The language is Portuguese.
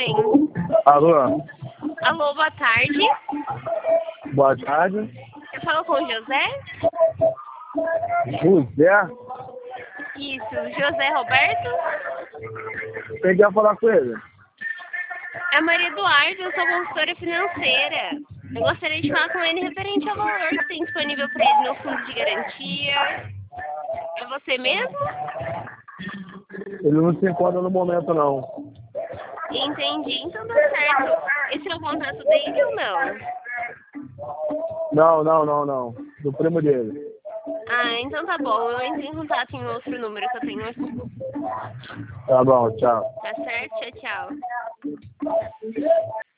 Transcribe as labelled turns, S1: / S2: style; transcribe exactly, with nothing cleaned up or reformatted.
S1: mãe.
S2: Alô?
S1: Alô, boa tarde.
S2: Boa tarde.
S1: Eu falo com o José?
S2: José?
S1: Isso, José Roberto?
S2: Quem quer falar com ele?
S1: É a Maria Eduardo, eu sou consultora financeira. Eu gostaria de falar com ele referente ao valor que tem disponível para ele no fundo de garantia. É você mesmo?
S2: Ele não se encontra no momento, não.
S1: Entendi, então tá certo. Esse é o contato dele ou não?
S2: Não, não, não, não. Do primo dele.
S1: Ah, então tá bom. Eu entro em contato em outro número que eu tenho aqui.
S2: Tá bom, tchau.
S1: Tá certo? Tchau, tchau.